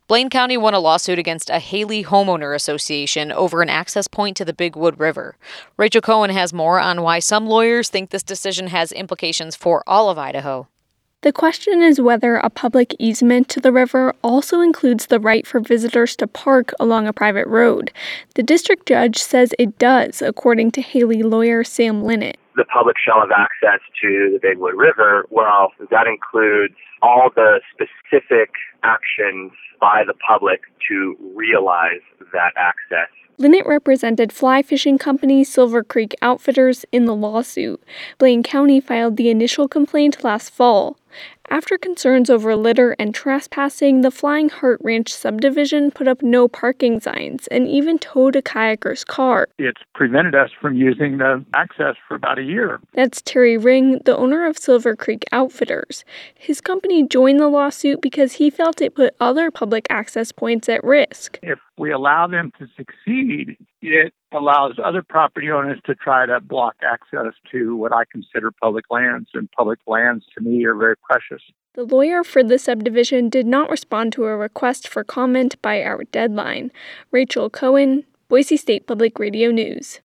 Blaine County won a lawsuit against a Haley homeowner association over an access point to the Big Wood River. Rachel Cohen has more on why some lawyers think this decision has implications for all of Idaho. The question is whether a public easement to the river also includes the right for visitors to park along a private road. The district judge says it does, according to Haley lawyer Sam Linnett. The public shall have access to the Big Wood River. Well, that includes all the specific actions by the public to realize that access. Linnett represented fly fishing company Silver Creek Outfitters in the lawsuit. Blaine County filed the initial complaint last fall. After concerns over litter and trespassing, the Flying Heart Ranch subdivision put up no parking signs and even towed a kayaker's car. It's prevented us from using the access for about a year. That's Terry Ring, the owner of Silver Creek Outfitters. His company joined the lawsuit because he felt it put other public access points at risk. If we allow them to succeed, it allows other property owners to try to block access to what I consider public lands, and public lands to me are very precious. The lawyer for the subdivision did not respond to a request for comment by our deadline. Rachel Cohen, Boise State Public Radio News.